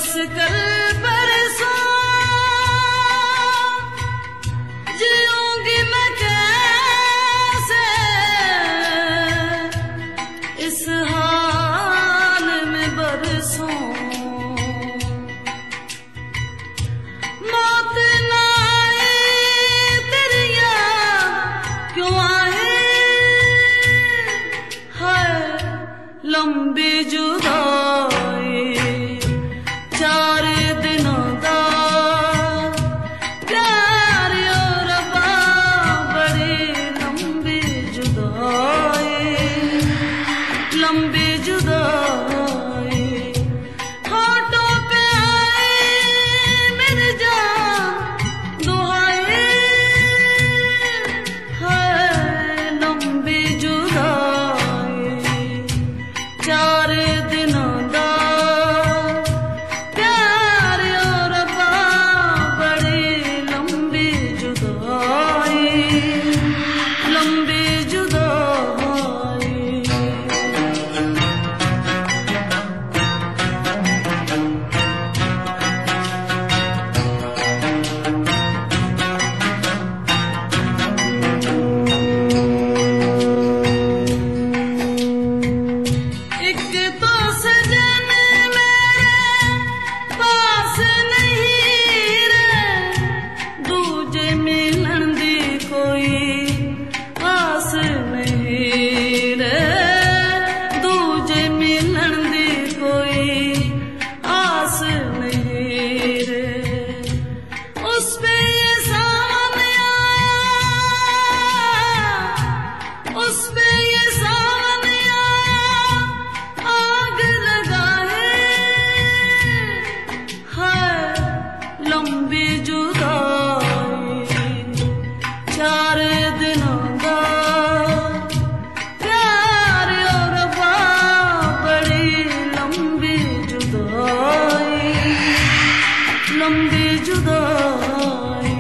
बस कल परसों जीऊंगी मैं कैसे इस हाल में बरसों। मौत ना आए तेरी याद क्यों आए है लंबी जुदाई। 4 दिनों दा प्यार और रब्बा बड़ी लंबी जुदाई, लंबी जुदाई। होठों पे आए मेरी जान दुहाई है लंबी जुदाई। 4 दिनों दा प्यार और रब्बा बड़ी लंबी जुदाई, लंबी जुदाई। एक तो सजन मेरे पास नहीं रे, दूजे मिलन दी कोई आस नहीं रे, दूजे मिलन दी कोई आस नहीं रे। उस पे ये सामने आया, उस पे ये सामने आया आग लगाए है लंबी जुदाई। 4 दिनों दा प्यार और रब्बा बड़ी लंबी जुदाई, लंबी जुदाई।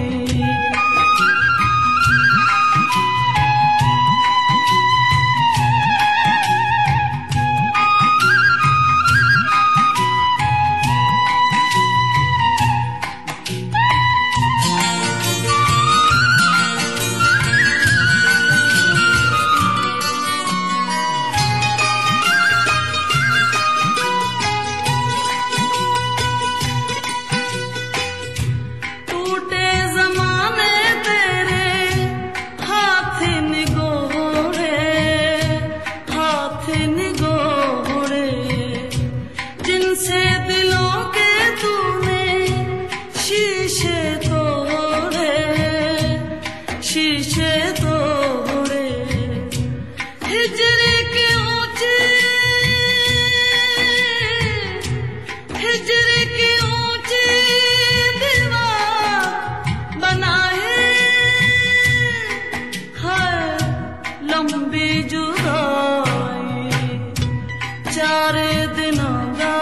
टूटे ज़माने तेरे हाथ निगोरे, हाथ निगोरे। जिनसे दिलों के तूने शीशे तोड़े, शीशे तोड़े। हिजर की ऊंची, हिजर की ऊंची दीवार बनाए है लंबी जुदाई। 4 दिनों दा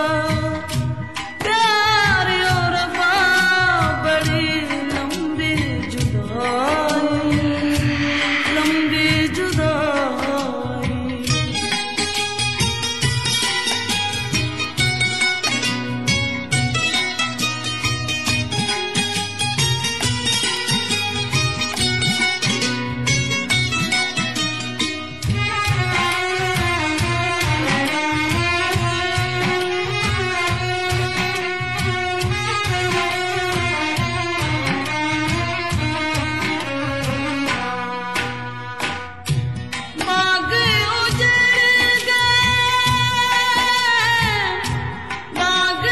प्यार और रब्बा बड़ी लंबी जुदाई, लंबी जुदाई। बाग उजड़ गए, बाग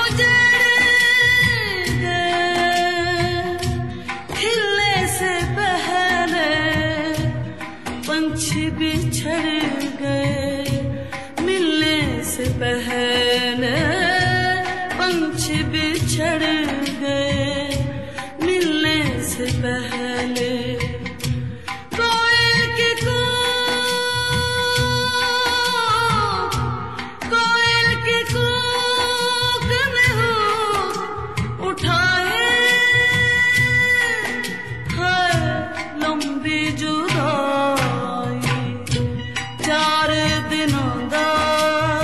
उजड़ गए। खिलने से पहले पंछी बिछड़ गए, मिलने से पहले पंछी बिछड़ गए, मिलने से पहले। कोयल की कूक, कोयल की कूक ने हुक उठाए है लंबी जुदाई। 4 दिनों दा